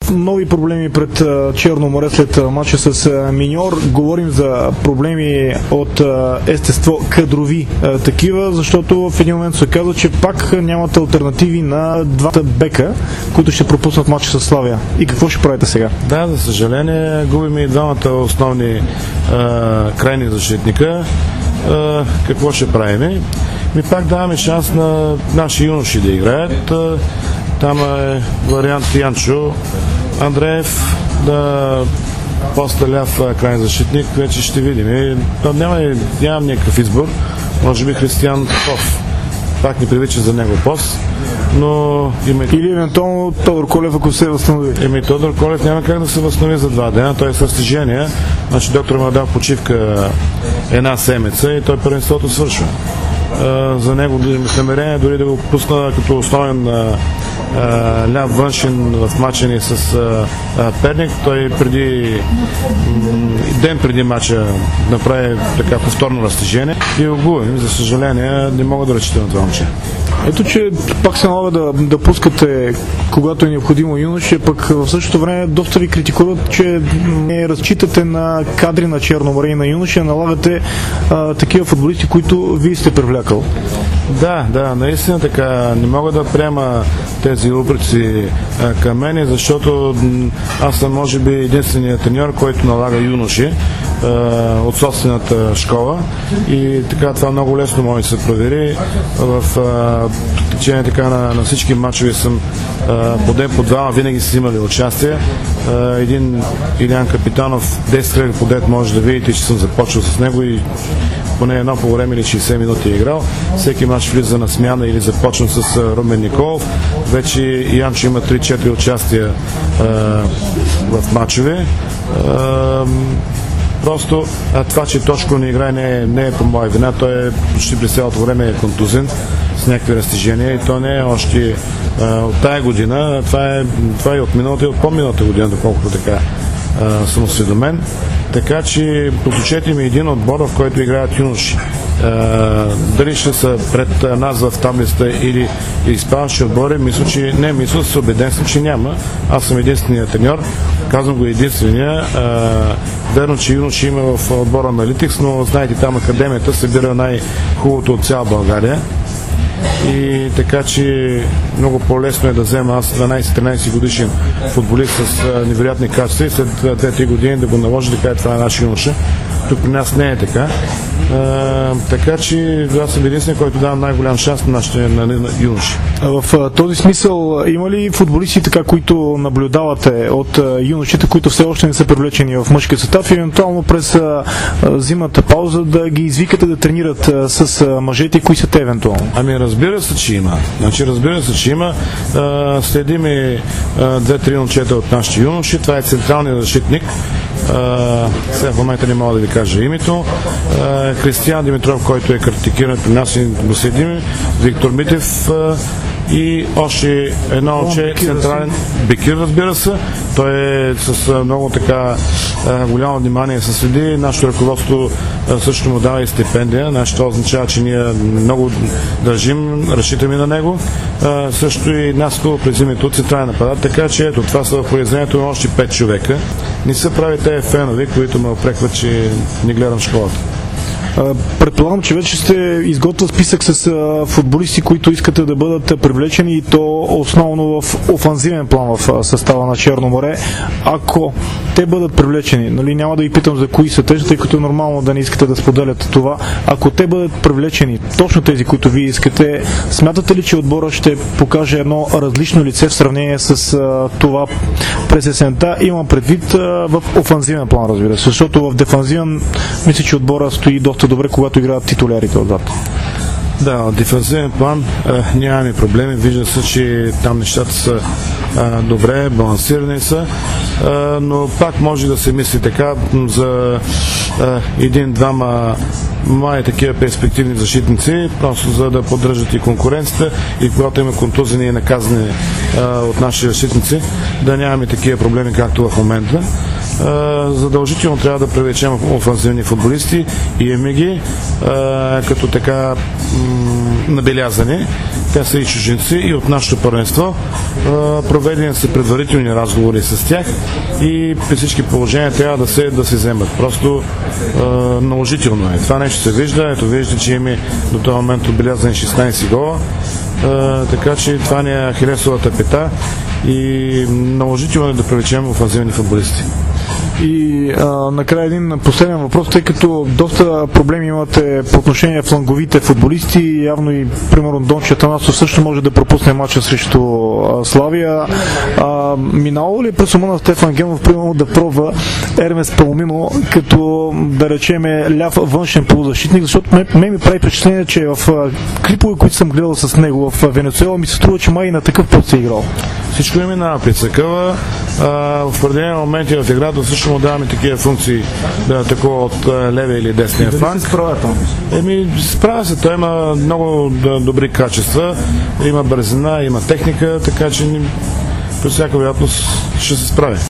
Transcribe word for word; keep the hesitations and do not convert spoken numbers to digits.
нови проблеми пред Черно море след матча с Миньор. Говорим за проблеми от естество кадрови такива, защото в един момент се казва, че пак нямат алтернативи на двата бека, които ще пропуснат матча с Славия. И какво ще правите сега? Да, за съжаление, губим и двамата основни а, крайни защитника. А, какво ще правим? Ми пак даваме шанс на наши юноши да играят. А, там е вариант Янчо Андреев да поста ляв крайен защитник, вече ще видим. Там няма, нямам някакъв избор. Може би Християн Попов. Пак ни привича за него пост. Но имайте... Или евентуално Тодор Колев, ако се възстанови. Еми Тодор Колев няма как да се възстанови за два дена. Той е с тежение. Значи доктор му дал почивка една седмица и той първенството свършва. Uh, за него намерение дори да го пусна като основен uh, uh, ляв външен в мача ни с uh, uh, Перник. Той преди um, ден преди мача направи така повторно разтежение и го губим. За съжаление не мога да разчитам на това момче. Ето, че пак се налага да, да пускате, когато е необходимо юноши, пък в същото време доста ви критикуват, че не разчитате на кадри на Черно море и на юноши, а налагате а, такива футболисти, които вие сте привлякал. Да, да, наистина така. Не мога да приема тези упреци към мен, защото аз съм може би единственият треньор, който налага юноши а, от собствената школа и така това много лесно може да се провери. В а, течение така на, на всички мачове съм а, по ден по двама винаги са имали участие. А, един Илян Капитанов десет кръга по ден може да видите, че съм започвал с него и поне едно по време или шейсет минути е играл. Всеки мач влиза на смяна или започна с Румен Николов. Вече Янчо има три-четири участия а, в мачове. А, просто а това, че точно не играе, не е, не е по моя вина. Той е почти през цялото време е контузен с някакви разтежения и то не е още а, от тая година. Това е, това е от миналата и от по-миналата година, доколкото така а, съм осведомен. Така че посочете ми един отбор, в който играят юноши. Дали ще са пред нас в таблицата или изпадащи отбори, мисля, че не, мисля, се убеден съм, че няма. Аз съм единственият треньор, казвам го единствения. Верно, че юноши има в отбора на Литикс, но знаете, там академията събира най-хубавото от цяла България. И така, че много по-лесно е да взема аз дванайсет-тринайсет годишен футболист с а, невероятни качества и след две-три години да го наложи да кажа това е наш юноша. Тук при нас не е така. А, така че аз съм единствен, който дава най-голям шанс на нашите на, на, на юноши. В а, този смисъл има ли футболисти, така, които наблюдавате от а, юношите, които все още не са привлечени в мъжки състав и евентуално през а, а, зимната пауза да ги извикате да тренират а, с а, мъжете, кои са те евентуално? Ами разбира се, че има. Значи разбира се, че има. А, следим и две-три момчета от нашите юноши. Това е централният защитник. Uh, сега в момента не мога да ви кажа името. Uh, Християн Димитров, който е критикиран при нас и го следим. Виктор Митев uh, и още едно момче, централен Бекир, разбира се. Той е с uh, много така uh, голямо внимание се следи. Нашето ръководство uh, също му дава и стипендия. Значи това означава, че ние много държим, разчитаме на него. Uh, също и Наско през името централен нападател. Така че ето това са в произведението на още пет човека. Не са прави тези фенове, които ме опрекват, че не гледам школата. Предполагам, че вече сте изготвил списък с футболисти, които искате да бъдат привлечени и то основно в офанзивен план в състава на Черно море. Ако те бъдат привлечени, нали, няма да ви питам за кои са те, тъй като е нормално да не искате да споделяте това. Ако те бъдат привлечени, точно тези, които вие искате, смятате ли, че отбора ще покаже едно различно лице в сравнение с а, това през есента? Имам предвид а, в офанзивен план, разбира се, защото в дефанзивен мисля, че отбора стои доста добре, когато играят титулярите отзад. Да, в дефанзивен план а, нямаме проблеми. Вижда се, че там нещата са а, добре, балансирани са, а, но пак може да се мисли така за а, един-двама май такива перспективни защитници, просто за да поддържат и конкуренцията и когато има контузени и наказани а, от наши защитници, да нямаме такива проблеми, както в момента. задължително трябва да привлечем офанзивни футболисти и имаме ги като така набелязани. Те са и чужинци, и от нашето първенство. Проведени са предварителни разговори с тях и при всички положения трябва да се, да се вземат. Просто е, наложително е. Това нещо се вижда. Ето виждате, че има до този момент отбелязани шестнайсет гола. Е, така че това ни е ахилесовата пета и наложително е да привлечем офанзивни футболисти. И а, накрая един последен въпрос, тъй като доста проблеми имате по отношение фланговите футболисти, явно и примерно Дончо Атанасов също може да пропусне матча срещу а, Славия. А, минало ли е през ума на Стефан Генов примерно да пробва Ермес Паломино като, да речеме, ляв външен полузащитник, защото ме, ме ми прави впечатление, че в а, клипове, които съм гледал с него в Венецуела, ми се струва, че май и на такъв пост се е играл. Всичко е минава при цъкъла. В определени моменти в играта също му даваме такива функции да атакува от левия или десния фланг. Еми, справя се. Той има много добри качества, има бързина, има техника, така че при всяка вероятност ще се справи.